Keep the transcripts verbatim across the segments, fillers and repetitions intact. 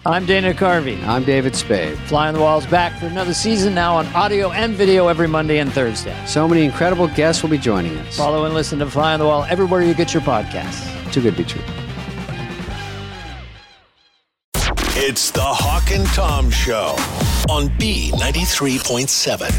I'm Dana Carvey. I'm David Spade. Fly on the Wall's back for another season, now on audio and video every Monday and Thursday. So many incredible guests will be joining us. Follow and listen to Fly on the Wall everywhere you get your podcasts. Too good to be true. It's the Hawk and Tom Show on B ninety-three point seven.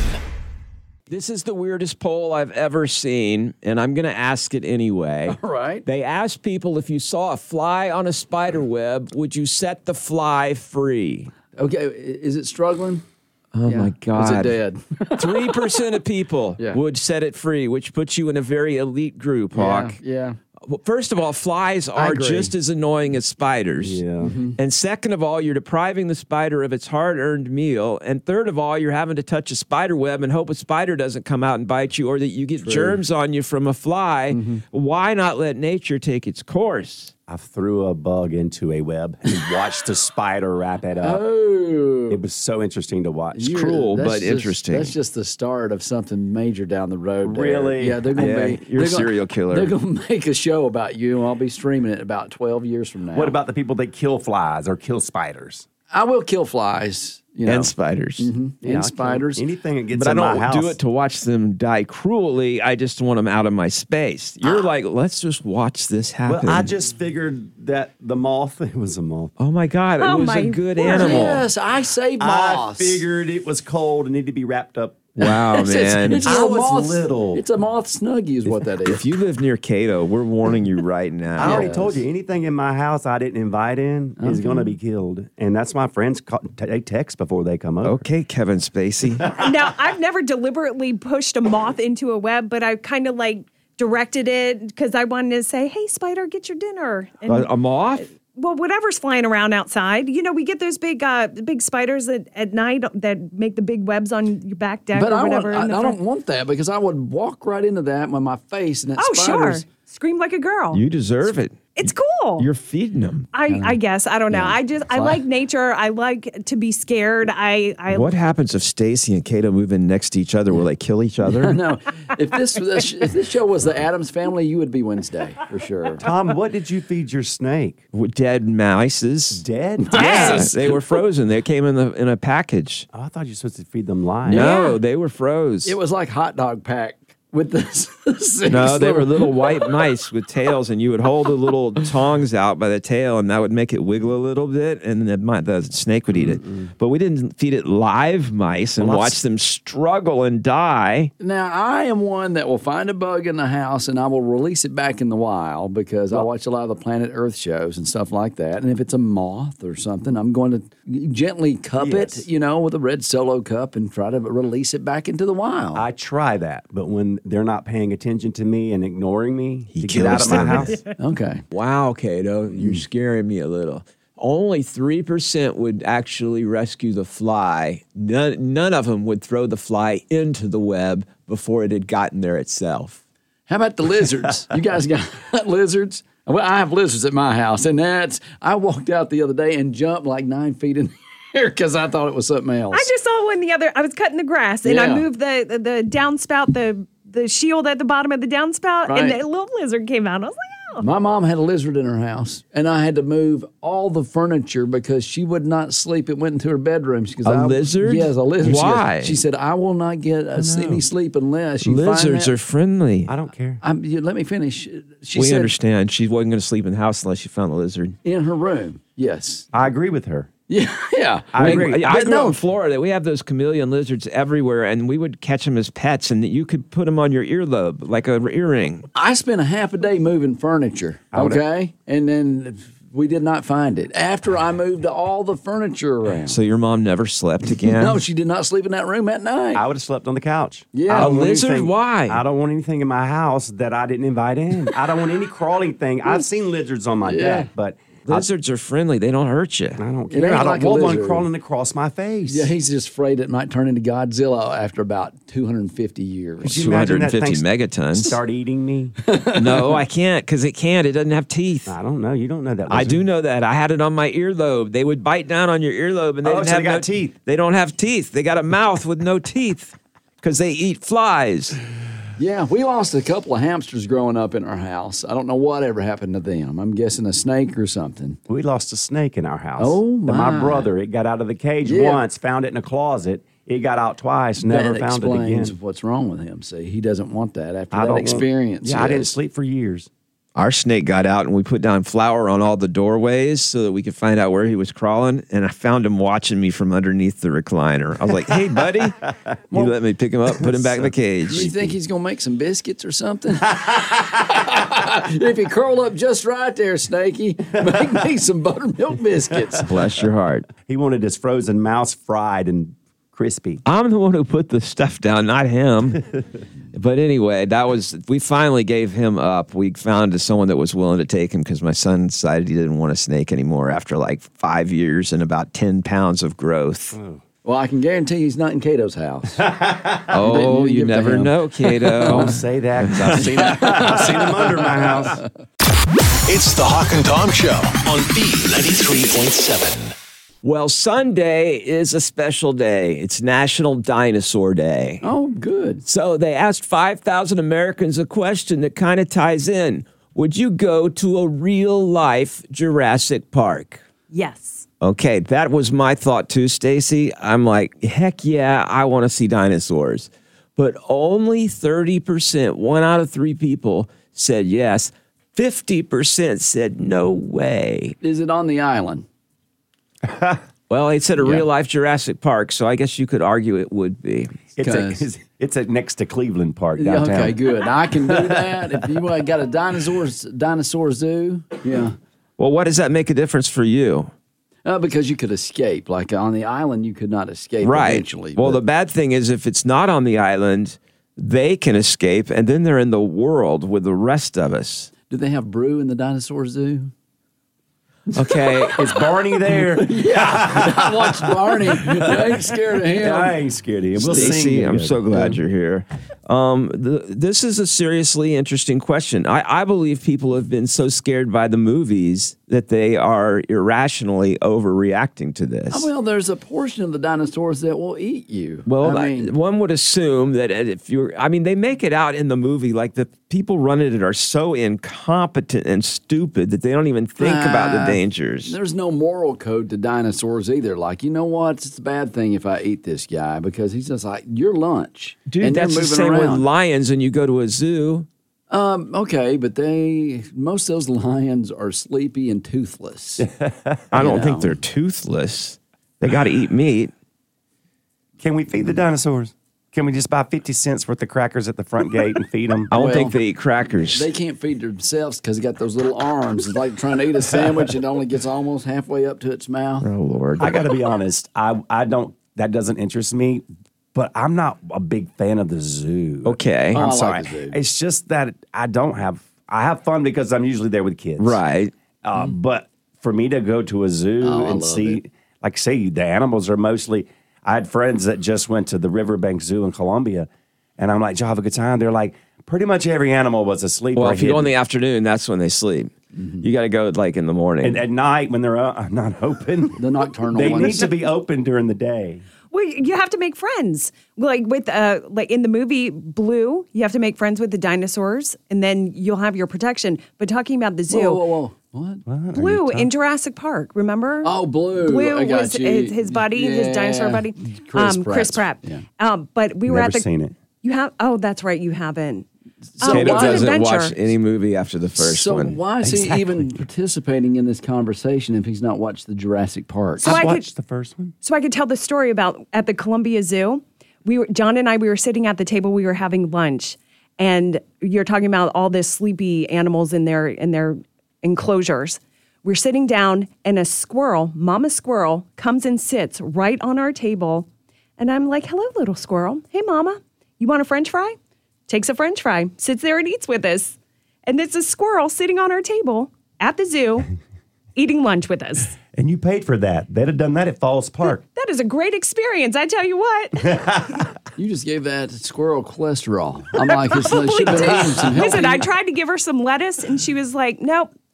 This is the weirdest poll I've ever seen, and I'm going to ask it anyway. All right. They asked people, if you saw a fly on a spider web, would you set the fly free? Okay, is it struggling? Oh, Yeah. my God. Is it dead? three percent of people Yeah. would set it free, which puts you in a very elite group, Hawk. Yeah, yeah. Well, first of all, flies are agree. just as annoying as spiders. Yeah. Mm-hmm. And second of all, you're depriving the spider of its hard-earned meal. And third of all, you're having to touch a spider web and hope a spider doesn't come out and bite you, or that you get True. germs on you from a fly. Mm-hmm. Why not let nature take its course? I threw a bug into a web and watched the spider wrap it up. Oh. It was so interesting to watch. You- cruel, that's but just- interesting. That's just the start of something major down the road. there. Really? Yeah, they're going to Yeah, be. you're a they're gonna- serial killer. They're going to make a show about you, and I'll be streaming it about twelve years from now. What about the people that kill flies or kill spiders? I will kill flies. You know, And spiders. and Yeah, I'll kill spiders. Anything that gets But I in my don't house. do it to watch them die cruelly. I just want them out of my space. You're like, let's just watch this happen. Well, I just figured that the moth, it was a moth. Oh, my God. It Oh, was my a good word. animal. Yes, I save I moths. figured it was cold and needed to be wrapped up. Wow, It's- it's- man. it's a I little was moth- little. It's a moth snuggie, is what that is. If you live near Cato, we're warning you right now. I already Yes. told you, anything in my house I didn't invite in is going to be killed. And that's my friends, call, t- they text before they come over. Okay, Kevin Spacey. Now, I've never deliberately pushed a moth into a web, but I kind of like directed it because I wanted to say, hey, spider, get your dinner. And, a, a moth? well, whatever's flying around outside. You know, we get those big uh, big spiders at, at night that make the big webs on your back deck But or I, want, whatever. I, in the I front. don't want that because I would walk right into that with my face and that Oh, sure. spiders. Scream like a girl. You deserve it. It's cool. You're feeding them. I, I guess. I don't know. I just, I Fly. like nature. I like to be scared. I, I What happens if Stacy and Cato move in next to each other? Will they kill each other? No, if this if this show was the Addams Family, you would be Wednesday for sure. Tom, what did you feed your snake? With Dead mices. Dead? Yeah, they were frozen. They came in the in a package. Oh, I thought you were supposed to feed them live. No, they were froze. It was like hot dog pack with the six No, they were little white mice with tails, and you would hold the little tongs out by the tail, and that would make it wiggle a little bit, and the, mi- the snake would eat it. But we didn't feed it live mice and Well, watch that's- them struggle and die. Now, I am one that will find a bug in the house and I will release it back in the wild because I watch a lot of the Planet Earth shows and stuff like that. And if it's a moth or something, I'm going to gently cup Yes. it, you know, with a red Solo cup and try to release it back into the wild. I try that, but when they're not paying attention to me and ignoring me He to get out kills of my them. house, okay. Wow, Cato, you're scaring me a little. Only three percent would actually rescue the fly. None, none of them would throw the fly into the web before it had gotten there itself. How about the lizards? You guys got lizards? Well, I have lizards at my house, and that's. I walked out the other day and jumped like nine feet in the air because I thought it was something else. I just saw one the other. I was cutting the grass and I Yeah. moved the the, the downspout, the the shield at the bottom of the downspout, and Right. a little lizard came out. I was like, oh. My mom had a lizard in her house, and I had to move all the furniture because she would not sleep. It went into her bedroom. She goes, A I- lizard? Yes, a lizard. She goes- Why? She, said, I will not get a, any sleep unless you Lizards find that. are friendly. I don't care. I'm, you, let me finish. She we said, understand. She wasn't going to sleep in the house unless she found the lizard. in her room. Yes. I agree with her. Yeah, yeah. I When- agree. I But grew no. up in Florida. We have those chameleon lizards everywhere, and we would catch them as pets, and you could put them on your earlobe like a earring. I spent a half a day moving furniture, okay? And then we did not find it. After I moved all the furniture around. So your mom never slept again? No, she did not sleep in that room at night. I would have slept on the couch. Yeah. I don't A want lizard? anything- Why? I don't want anything in my house that I didn't invite in. I don't want any crawling thing. I've seen lizards on my Yeah. deck, but I, Lizards are friendly. They don't hurt you. I don't It care. ain't I don't like a want one lizard. crawling across my face. Yeah, he's just afraid it might turn into Godzilla after about two hundred fifty years. Could you imagine that two hundred fifty thing megatons. Start eating me. No, I can't because it can't. It doesn't have teeth. I don't know. You don't know that. I lizard. do know that. I had it on my earlobe. They would bite down on your earlobe, and they Oh, didn't so have they got no teeth. They don't have teeth. They got a mouth with no teeth because they eat flies. Yeah, we lost a couple of hamsters growing up in our house. I don't know what ever happened to them. I'm guessing a snake or something. We lost a snake in our house. Oh, And my. my brother, it got out of the cage Yeah. once, found it in a closet. It got out twice, never that found it explains again. what's wrong with him. See, he doesn't want that after I that don't want- experience. yeah, I didn't yes. sleep for years. Our snake got out and we put down flour on all the doorways so that we could find out where he was crawling. And I found him watching me from underneath the recliner. I was like, hey, buddy. You let me pick him up, put him back in the Do you cage. think he's going to make some biscuits or something? If you curl up just right there, Snakey, make me some buttermilk biscuits. Bless your heart. He wanted his frozen mouse fried and crispy. I'm the one who put the stuff down, not him. But anyway, that was, we finally gave him up. We found someone that was willing to take him because my son decided he didn't want a snake anymore after like five years and about ten pounds of growth. Well, I can guarantee he's not in Cato's house. Oh, Didn't you give it to never him. know, Cato. Don't say that because I've seen it. I've seen him under my house. It's the Hawk and Tom Show on B ninety-three point seven. Well, Sunday is a special day. It's National Dinosaur Day. Oh, good. So they asked five thousand Americans a question that kind of ties in. Would you go to a real-life Jurassic Park? Yes. Okay, that was my thought too, Stacy. I'm like, heck yeah, I want to see dinosaurs. But only thirty percent, one out of three people said yes. fifty percent said no way. Is it on the island? Well, it said a Yeah. real-life Jurassic Park, so I guess you could argue it would be. It's, a, Because- it's, it's a next to Cleveland Park Yeah, downtown. okay, good. I can do that. If you uh, got a dinosaurs dinosaur zoo, yeah. Well, what does that make a difference for you? Uh, because you could escape. Like on the island, you could not escape Right. eventually. Well, the but- bad thing is if it's not on the island, they can escape, and then they're in the world with the rest of us. do they have brew in the dinosaur zoo? Okay. Is Barney there? I watched Barney. I ain't scared of him. I ain't scared of him. We'll Stacey, sing I'm together. so glad you're here. Um, the, this is a seriously interesting question. I, I believe people have been so scared by the movies that they are irrationally overreacting to this. Oh, well, there's a portion of the dinosaurs that will eat you. Well, I I- mean, one would assume that if you're, I mean, they make it out in the movie like the people running it are so incompetent and stupid that they don't even think about the Ah, dangers. there's no moral code to dinosaurs either. Like, you know what? It's a bad thing if I eat this guy because he's just like, your lunch. Dude, and you're that's the moving same with around. lions and you go to a zoo. Um, okay, but they, most of those lions are sleepy and toothless. I don't know. think they're toothless. They got to eat meat. Can we feed the dinosaurs? Can we just buy fifty cents worth of crackers at the front gate and feed them? I don't Well, think they eat crackers. They can't feed themselves because they got those little arms. It's like trying to eat a sandwich and it only gets almost halfway up to its mouth. oh, Lord. I got to be honest. I I don't. That doesn't interest me. But I'm not a big fan of the zoo. Okay. Oh, I I'm like sorry. the zoo. It's just that I don't have. I have fun because I'm usually there with kids. Right. Uh, But for me to go to a zoo Oh, I and love see, it. like, say the animals are mostly. I had friends that just went to the Riverbank Zoo in Columbia, and I'm like, "Did y'all have a good time?" They're like, "Pretty much every animal was asleep." Well, or if you go in hidden." the afternoon, that's when they sleep. You got to go like in the morning. and at night when they're uh, not open, The nocturnal they ones. need to be open during the day. Well, you have to make friends. Like with uh, like in the movie Blue, you have to make friends with the dinosaurs, and then you'll have your protection. But talking about the zoo, Whoa, whoa, whoa. What? Blue in Jurassic Park, remember? Oh, Blue. Blue I got was you. his, his buddy, his Yeah. dinosaur buddy, Chris um, Chris Pratt. Pratt. Yeah. Um, but we were Never at the. seen it. You have? Oh, that's right, you haven't. So Oh, Kato it's an doesn't adventure. watch any movie after the first so one. why is he even participating in this conversation if he's not watched the Jurassic Park? So I I could- watched the first one. So I could tell the story about at the Columbia Zoo. We were John and I. We were sitting at the table. We were having lunch, and you're talking about all this sleepy animals in their in their enclosures. We're sitting down, and a squirrel, Mama Squirrel, comes and sits right on our table, and I'm like, "Hello, little squirrel. Hey, Mama, you want a French fry?" Takes a French fry, sits there and eats with us, and it's a squirrel sitting on our table at the zoo, eating lunch with us. And you paid for that. They'd have done that at Falls Park. That is a great experience, I tell you what. You just gave that squirrel cholesterol. I'm like, it's, it should have been eating some healthy. Listen, I tried to give her some lettuce, and she was like, "Nope,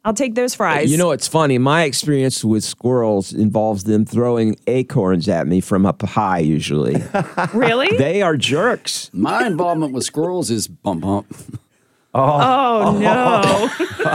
I'll take those fries. You know, it's funny. My experience with squirrels involves them throwing acorns at me from up high, usually. Really? They are jerks. My involvement with squirrels is bump bump. Oh, no.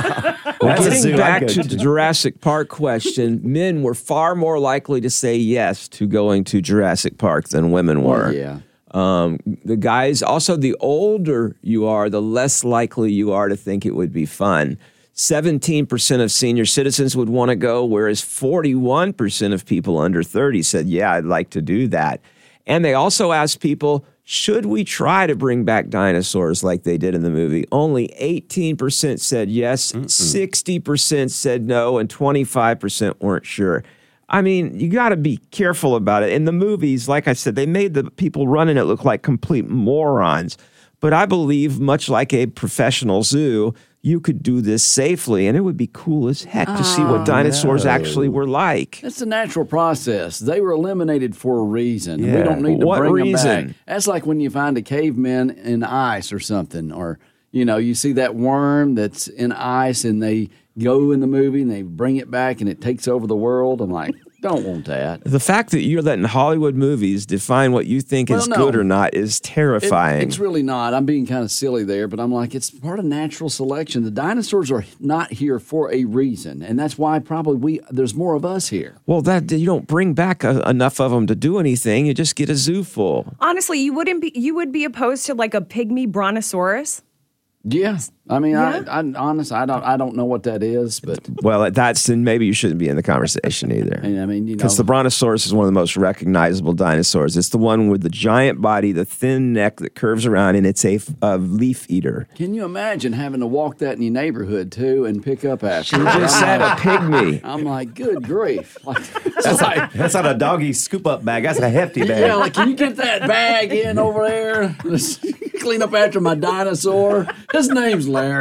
That's a zoo Getting I back go to the Jurassic Park question, men were far more likely to say yes to going to Jurassic Park than women were. Yeah. Um, the guys, also, the older you are, the less likely you are to think it would be fun. seventeen percent of senior citizens would want to go, whereas forty-one percent of people under thirty said, yeah, I'd like to do that. And they also asked people, should we try to bring back dinosaurs like they did in the movie? Only eighteen percent said yes, Mm-mm. sixty percent said no, and twenty-five percent weren't sure. I mean, you got to be careful about it. In the movies, like I said, they made the people running it look like complete morons. But I believe, much like a professional zoo, you could do this safely, and it would be cool as heck to see what dinosaurs no. actually were like. It's a natural process. They were eliminated for a reason. Yeah. We don't need to What bring reason? them back. That's like when you find a caveman in ice or something, or you know, you see that worm that's in ice, and they go in the movie and they bring it back, and it takes over the world. I'm like, don't want that. The fact that you're letting Hollywood movies define what you think Well, is no. good or not is It- terrifying. it's really not. I'm being kind of silly there, but I'm like, it's part of natural selection. The dinosaurs are not here for a reason, and that's why probably we there's more of us here. well, that you don't bring back a, enough of them to do anything. You just get a zoo full. Honestly, you wouldn't be. You would be opposed to like a pygmy brontosaurus. Yeah, I mean, Yeah. I, I honestly, I don't, I don't know what that is, but Well, that's then maybe you shouldn't be in the conversation either. I mean, you know, Because the brontosaurus is one of the most recognizable dinosaurs. It's the one with the giant body, the thin neck that curves around, and it's a, f- a leaf eater. can you imagine having to walk that in your neighborhood too and pick up after? You it? just I'm said a like, pigmy. I'm like, good grief! Like, it's like, That's not a doggy scoop up bag. That's a hefty bag. yeah, like, can you get that bag in over there? Clean up after my dinosaur. His name's Larry.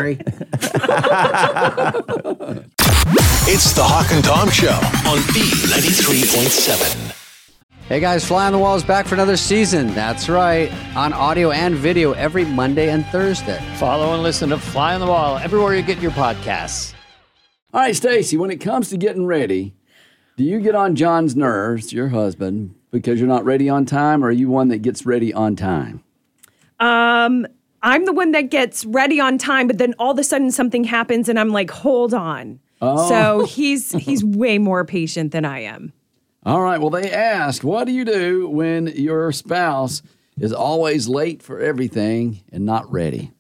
It's the Hawk and Tom Show on B ninety-three point seven. Hey guys, Fly on the Wall is back for another season. That's right. On audio and video every Monday and Thursday. Follow and listen to Fly on the Wall everywhere you get your podcasts. All right, Stacy, when it comes to getting ready, do you get on John's nerves, your husband, because you're not ready on time, or are you one that gets ready on time? Um, I'm the one that gets ready on time, but then all of a sudden something happens, and I'm like, hold on. Oh. So he's he's way more patient than I am. All right, well, they ask, what do you do when your spouse is always late for everything and not ready?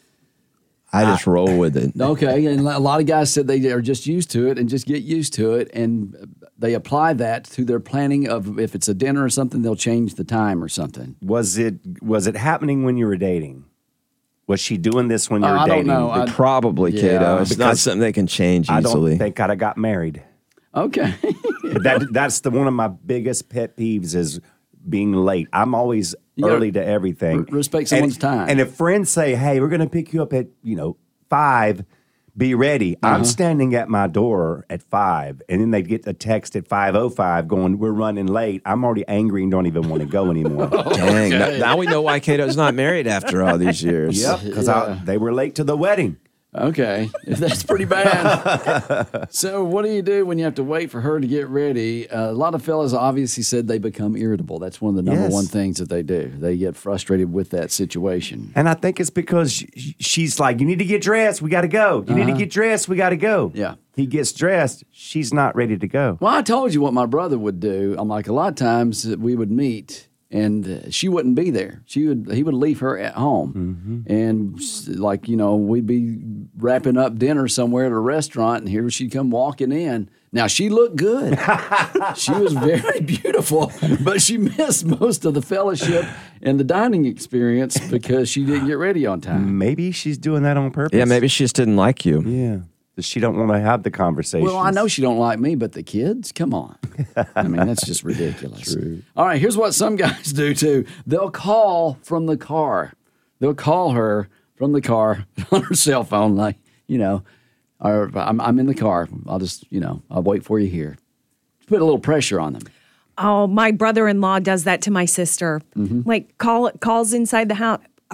I just roll with it. Okay, and a lot of guys said they are just used to it and just get used to it, and they apply that to their planning of if it's a dinner or something, they'll change the time or something. Was it was it happening when you were dating? Was she doing this when you were Uh, I don't dating? know. I- Probably, Yeah, Cato. It's not because something they can change I easily. don't think I'd have got married. Okay. that that's the one of my biggest pet peeves is being late. I'm always You gotta early to everything. re- respect And- someone's time. And if friends say, "Hey, we're going to pick you up at you know five, be ready," Uh-huh. I'm standing at my door at five, and then they get a text at five oh five going, "We're running late." I'm already angry and don't even want to go anymore. Dang. Now, now we know why Cato's not married after all these years. Yep, because Yeah. they were late to the wedding. Okay, if that's pretty bad. So, what do you do when you have to wait for her to get ready? Uh, a lot of fellas obviously said they become irritable. That's one of the number Yes. one things that they do. They get frustrated with that situation. And I think it's because sh- she's like, "You need to get dressed. We got to go. You need to get dressed. We got to go." Yeah. He gets dressed. She's not ready to go. Well, I told you what my brother would do. I'm like, a lot of times uh, we would meet and uh, she wouldn't be there. She would, he would leave her at home. And s- like, you know, we'd be wrapping up dinner somewhere at a restaurant and here she'd come walking in. Now, she looked good. She was very beautiful, but she missed most of the fellowship and the dining experience because she didn't get ready on time. Maybe she's doing that on purpose. Yeah, maybe she just didn't like you. Yeah. She don't want to have the conversation. Well, I know she don't like me, but the kids, come on. I mean, that's just ridiculous. True. All right, here's what some guys do too. They'll call from the car. They'll call her from the car on her cell phone, like, you know, or I'm, I'm in the car. I'll just, you know, I'll wait for you here. Put a little pressure on them. Oh, my brother-in-law does that to my sister. Mm-hmm. Like call calls inside the house. Uh,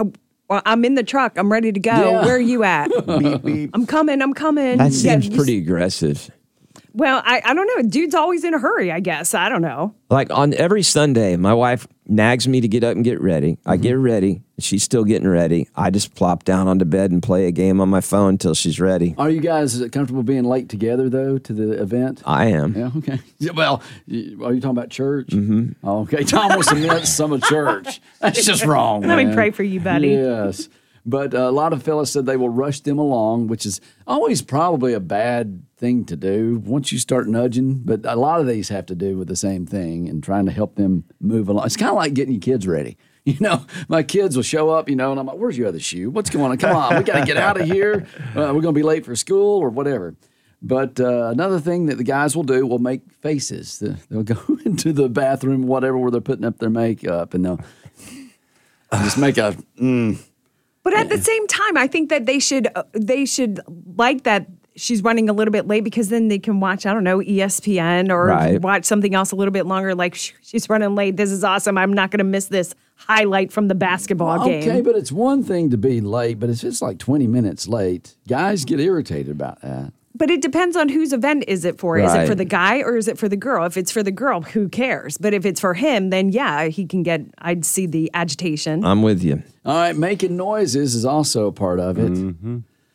Well, I'm in the truck. I'm ready to go. Yeah. Where are you at? Beep, beep. I'm coming. I'm coming. That Yeah, seems you- pretty aggressive. Well, I, I don't know. Dude's always in a hurry, I guess. I don't know. Like on every Sunday, my wife nags me to get up and get ready. I get ready. She's still getting ready. I just plop down onto bed and play a game on my phone until she's ready. Are you guys comfortable being late together, though, to the event? I am. Yeah, okay. Yeah, well, you- are you talking about church? Mm-hmm. Okay. Tom wants to miss some of church. That's just wrong, Let me man. pray for you, buddy. Yes. But uh, a lot of fellas said they will rush them along, which is always probably a bad thing to do once you start nudging. But a lot of these have to do with the same thing and trying to help them move along. It's kind of like getting your kids ready. You know, my kids will show up, you know, and I'm like, where's your other shoe? What's going on? Come on, we got to get out of here. Uh, we're going to be late for school or whatever. But uh, another thing that the guys will do will make faces. They'll go into the bathroom, whatever, where they're putting up their makeup, and they'll just make a, mm. But at the same time, I think that they should uh, they should like that she's running a little bit late because then they can watch, I don't know, E S P N or Right. watch something else a little bit longer. Like, "Shh, she's running late. This is awesome. I'm not going to miss this highlight from the basketball game." Okay, but it's one thing to be late, but if it's like twenty minutes late, guys get irritated about that. But it depends on whose event is it for. Is it Right. for the guy or is it for the girl? If it's for the girl, who cares? But if it's for him, then yeah, he can get, I'd see the agitation. I'm with you. All right, making noises is also a part of it. Mm-hmm.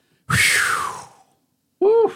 Woo.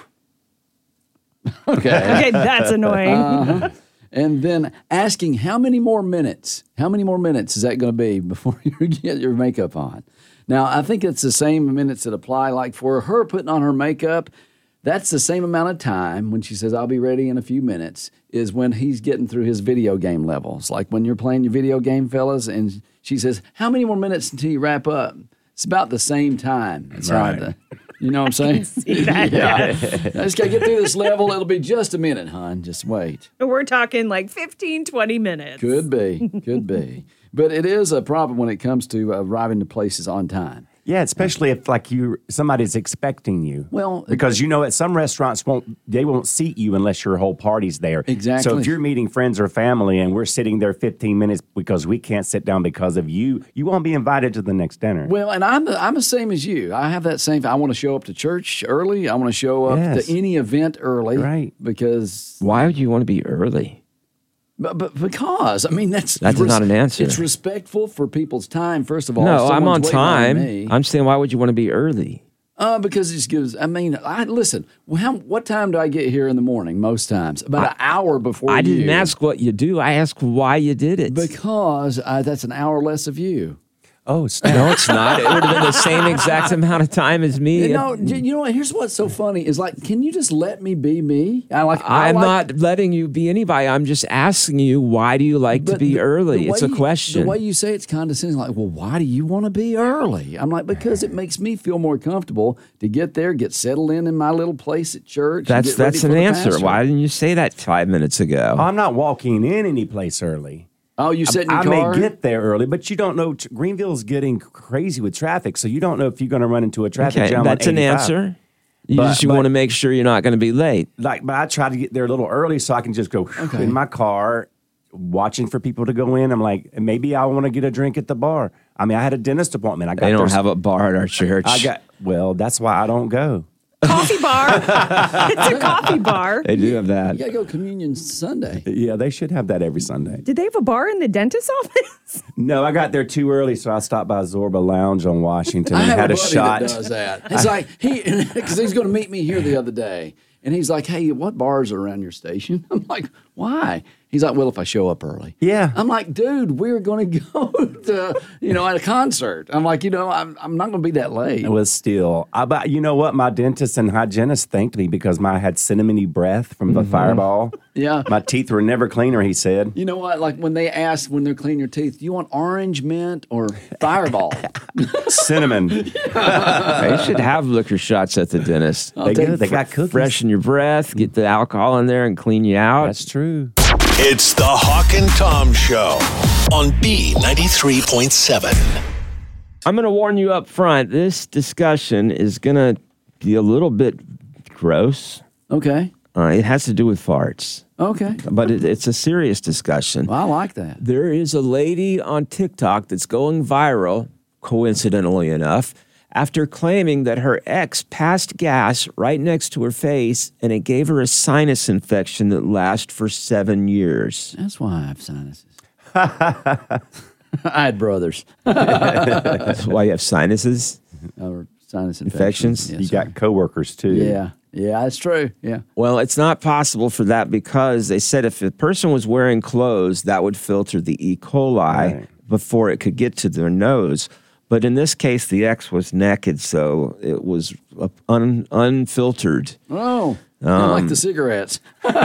Okay. Okay, that's annoying. Uh-huh. And then asking how many more minutes, how many more minutes is that going to be before you get your makeup on? Now, I think it's the same minutes that apply. Like for her putting on her makeup, that's the same amount of time when she says, I'll be ready in a few minutes, is when he's getting through his video game levels. Like when you're playing your video game, fellas, and she says, how many more minutes until you wrap up? It's about the same time. It's Right. hard to, you know what I'm saying? See that? Yeah. I just got to get through this level. It'll be just a minute, hon. Just wait. We're talking like fifteen, twenty minutes. Could be. Could be. But it is a problem when it comes to arriving to places on time. Yeah, especially if like you somebody's expecting you. Well, because you know at some restaurants won't they won't seat you unless your whole party's there. Exactly. So if you're meeting friends or family and we're sitting there fifteen minutes because we can't sit down because of you, you won't be invited to the next dinner. Well, and I'm the, I'm the same as you. I have that same. I want to show up to church early. I want to show up Yes. to any event early. Right. Because, Why would you want to be early? but, but because I mean that's That's not an answer. It's respectful for people's time. First of all, No, I'm Someone's on waiting time. me. I'm saying, why would you want to be early? Uh, because it just gives. I mean, I listen. Well, how, what time do I get here in the morning? Most times, about an hour before. I didn't you. ask what you do. I asked why you did it. because uh, that's an hour less of you. oh, stop. No, it's not. It would have been the same exact amount of time as me. You know, you know what? Here's what's so funny is like, can you just let me be me? I like. I I'm like, not letting you be anybody. I'm just asking you, why do you like to but be the- early? the It's a way you- question. The way you say it's condescending, like, well, why do you want to be early? I'm like, because it makes me feel more comfortable to get there, get settled in in my little place at church. and that's get ready that's for an the answer. pastor. Why didn't you say that five minutes ago? I'm not walking in any place early. Oh, you sit in your I car? may get there early, but you don't know. T- Greenville's getting crazy with traffic, so you don't know if you're going to run into a traffic okay, jam. that's on an eighty-five. answer. You But- just you but- want to make sure you're not going to be late. Like, but I try to get there a little early so I can just go in my car, watching for people to go in. I'm like, maybe I want to get a drink at the bar. I mean, I had a dentist appointment. I got They don't there- have a bar at our church. I got well. That's why I don't go. Coffee bar. It's a coffee bar. They do have that. You got to go communion Sunday. Yeah, they should have that every Sunday. Did they have a bar in the dentist's office? No, I got there too early, so I stopped by Zorba Lounge on Washington I and have had a a, buddy shot. that does that. It's like he because he's going to meet me here the other day, and he's like, "Hey, what bars are around your station?" I'm like, "Why?" He's like, "Well, if I show up early." Yeah. I'm like, "Dude, we're going to go to you know at a concert." I'm like, "You know, I'm I'm not going to be that late." It was still, I, but you know what? My dentist and hygienist thanked me because my I had cinnamony breath from the fireball. Yeah. My teeth were never cleaner, he said. You know what? Like when they ask when they're cleaning your teeth, do you want orange mint or Fireball? Cinnamon. They should have liquor shots at the dentist. They take do. They got cookies. Freshen your breath, get the alcohol in there, and clean you out. That's true. It's the Hawk and Tom Show on B ninety-three point seven. I'm going to warn you up front. This discussion is going to be a little bit gross. Okay. Uh, it has to do with farts, Okay. but it, it's a serious discussion. Well, I like that. There is a lady on TikTok that's going viral coincidentally enough, after claiming that her ex passed gas right next to her face and it gave her a sinus infection that lasted for seven years. That's why I have sinuses. I had brothers. That's why you have sinuses? Or sinus Infections? infections. Yes, You sir. got coworkers too. Yeah. Yeah, that's true. Yeah. Well, it's not possible for that because they said if a person was wearing clothes, that would filter the E. coli Right. before it could get to their nose. But in this case, the ex was naked, so it was uh, un- unfiltered. Oh, I like the cigarettes.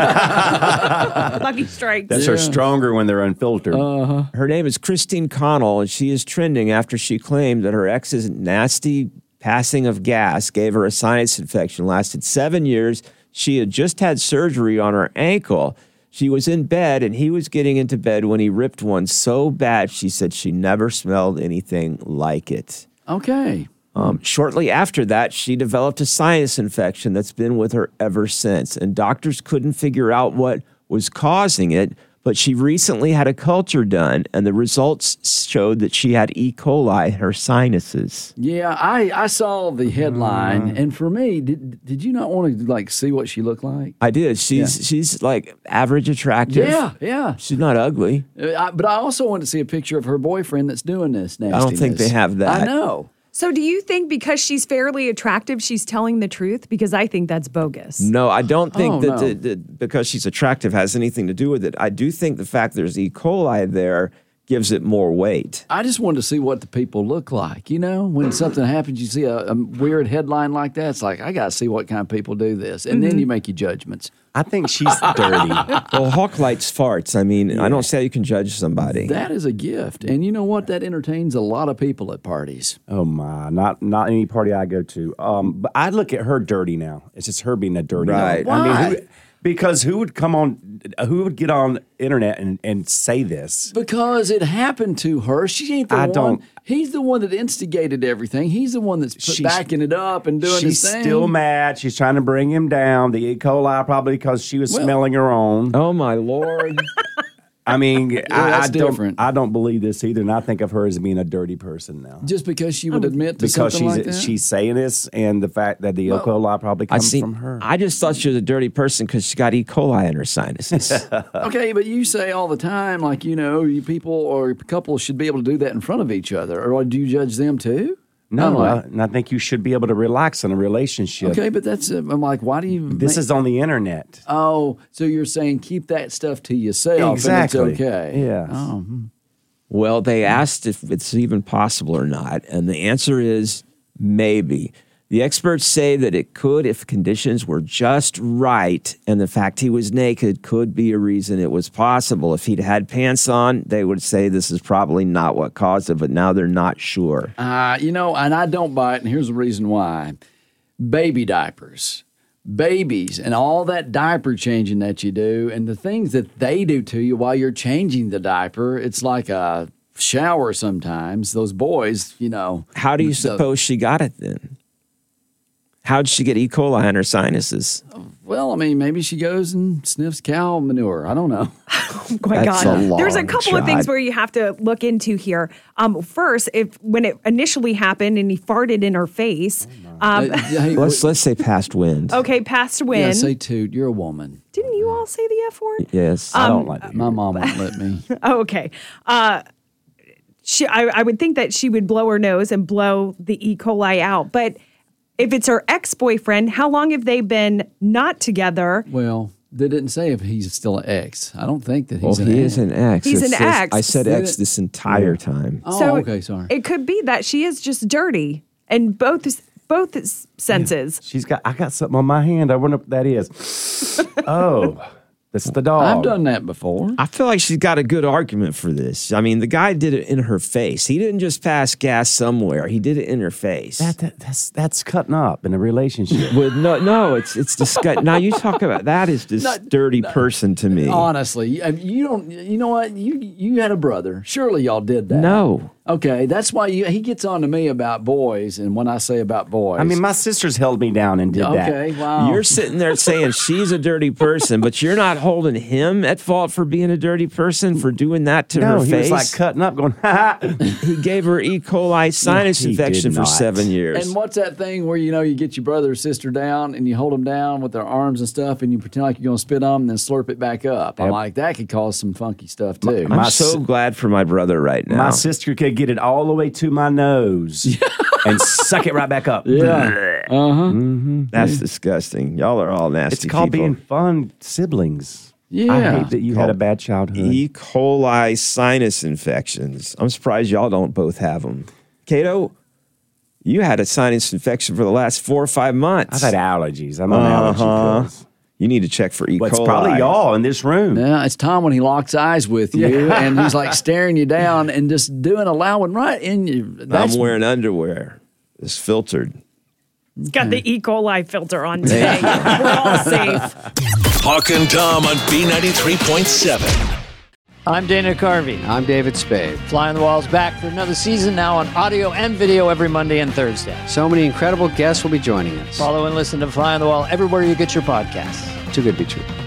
Lucky strikes. That's are stronger when they're unfiltered. Her name is Christine Connell, and she is trending after she claimed that her ex's nasty passing of gas gave her a sinus infection, lasted seven years. She had just had surgery on her ankle. She was in bed, and he was getting into bed when he ripped one so bad, she said she never smelled anything like it. Okay. Um, shortly after that, she developed a sinus infection that's been with her ever since, and doctors couldn't figure out what was causing it, but she recently had a culture done, and the results showed that she had E. coli in her sinuses. Yeah, I, I saw the headline, and for me, did did you not want to like see what she looked like? I did. She's Yeah. she's like average attractive. Yeah, yeah. She's not ugly. Uh, I, but I also wanted to see a picture of her boyfriend that's doing this nastiness. don't think they have that. I know. So do you think because she's fairly attractive, she's telling the truth? Because I think that's bogus. No, I don't think Oh, that, no. the, the, because she's attractive has anything to do with it. I do think the fact there's E. coli there gives it more weight. I just wanted to see what the people look like. You know, when something happens, you see a, a weird headline like that. It's like, I got to see what kind of people do this. And then you make your judgments. I think she's dirty. Well, Hawk likes farts. I mean, I don't see how you can judge somebody. That is a gift. And you know what? That entertains a lot of people at parties. Oh my, not not any party I go to. Um, but I look at her dirty now. It's just her being a dirty. Right. I mean, Why? who, because who would come on? Who would get on internet and, and say this? Because it happened to her. She ain't the I one. don't- He's the one that instigated everything. He's the one that's put She's- backing it up and doing She's his thing. still mad. She's trying to bring him down. The E. coli probably because she was Well- smelling her own. Oh my Lord. I mean, I, that's I don't. different. I don't believe this either, and I think of her as being a dirty person now. Just because she would admit to Because something she's like that? she's saying this, and the fact that the E. coli probably I comes see. from her. I just thought she was a dirty person because she got E. coli in her sinuses. Okay, but you say all the time, like, you know, you people or couples should be able to do that in front of each other. Or do you judge them too? no, I'm I, like, and I think you should be able to relax in a relationship. okay, but that's, uh, I'm like, why do you. This make- is on the internet. Oh, so you're saying keep that stuff to yourself Exactly. and it's okay. Yes. Oh, hmm. Well, they asked if it's even possible or not, and the answer is maybe. The experts say that it could if conditions were just right, and the fact he was naked could be a reason it was possible. If he'd had pants on, they would say this is probably not what caused it, but now they're not sure. Uh, you know, and I don't buy it, and here's the reason why. Baby diapers. Babies and all that diaper changing that you do and the things that they do to you while you're changing the diaper, it's like a shower sometimes. Those boys, you know. How do you the- suppose she got it then? How'd she get E. coli in her sinuses? Well, I mean, maybe she goes and sniffs cow manure. I don't know. Oh my That's God. a There's a long couple of things shot. where you have to look into here. Um, first, if when it initially happened and he farted in her face, um, Uh, hey, Let's let's say past wind. okay, past yeah, when. say toot. You're a woman. Didn't you all say the F word? Yes. I don't like to hear My it. mom won't let me. Oh, okay. Uh, she, I, I would think that she would blow her nose and blow the E. coli out. But if it's her ex-boyfriend, how long have they been not together? Well, they didn't say if he's still an ex. I don't think that Well, he's an he ex. is an ex. He's It an says- ex. I said Did ex it? this entire time. Oh, So okay, sorry. It could be that she is just dirty in both both s- senses. She's got. I got something on my hand. I wonder what that is. Oh, that's the dog. I've done that before. I feel like she's got a good argument for this. I mean, the guy did it in her face. He didn't just pass gas somewhere. He did it in her face. That, that that's that's cutting up in a relationship. With no, no, it's it's disgusting. Now you talk about that is this Not- dirty person to me. Honestly, you- you don't. You know what? You you had a brother. Surely y'all did that. No. Okay, that's why you, he gets on to me about boys, and when I say about boys, I mean, my sisters held me down and did that. okay, wow. You're sitting there saying she's a dirty person, but you're not holding him at fault for being a dirty person, for doing that to No, her he face. was like cutting up, going, ha ha. He gave her E. coli sinus he infection did for not. seven years. And what's that thing where, you know, you get your brother or sister down and you hold them down with their arms and stuff and you pretend like you're going to spit on them and then slurp it back up? I'm Yep. like, that could cause some funky stuff, too. I'm my so si- glad for my brother right now. My sister could get it all the way to my nose and suck it right back up. Yeah. Uh-huh. That's disgusting. Y'all are all nasty It's called people. being fun siblings. Yeah. I hate that you had a bad childhood. E. coli sinus infections. I'm surprised y'all don't both have them. Cato, you had a sinus infection for the last four or five months. I've had allergies. I'm on Uh-huh. allergy pills. You need to check for E. Well, coli. it's probably y'all in this room. Yeah, it's Tom when he locks eyes with you and he's like staring you down and just doing allowing right in you. That's I'm wearing underwear. It's filtered. It's got the E. coli filter on today. We're all safe. Hawk and Tom on B ninety-three point seven. I'm Dana Carvey. I'm David Spade. Fly on the Wall's back for another season now on audio and video every Monday and Thursday. So many incredible guests will be joining us. Follow and listen to Fly on the Wall everywhere you get your podcasts. Too good to be true.